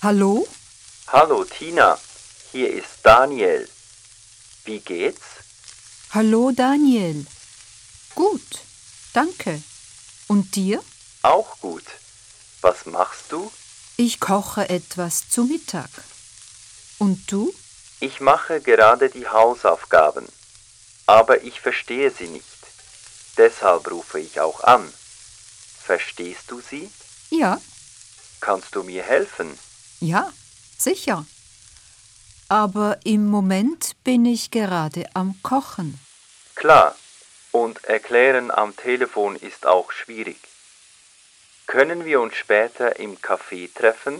Hallo? Hallo Tina, hier ist Daniel. Wie geht's? Hallo Daniel. Gut, danke. Und dir? Auch gut. Was machst du? Ich koche etwas zu Mittag. Und du? Ich mache gerade die Hausaufgaben, aber ich verstehe sie nicht. Deshalb rufe ich auch an. Verstehst du sie? Ja, Kannst du mir helfen? ja, sicher. Aber im Moment bin ich gerade am Kochen. Klar. Und erklären am Telefon ist auch schwierig. Können wir uns später im Café treffen?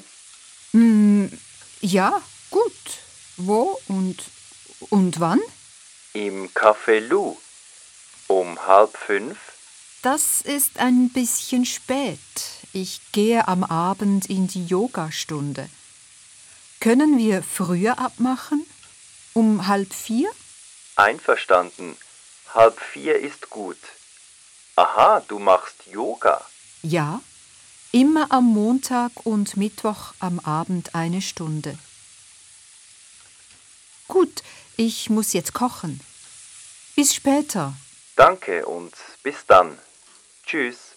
Ja, gut. Wo und wann? Im Café Lou. Um 4:30? Das ist ein bisschen spät. Ich gehe am Abend in die Yogastunde. Können wir früher abmachen? Um 3:30? Einverstanden. 3:30 ist gut. Aha, du machst Yoga. Ja, immer am Montag und Mittwoch am Abend 1 Stunde. Gut, ich muss jetzt kochen. Bis später. Danke und bis dann. Tschüss.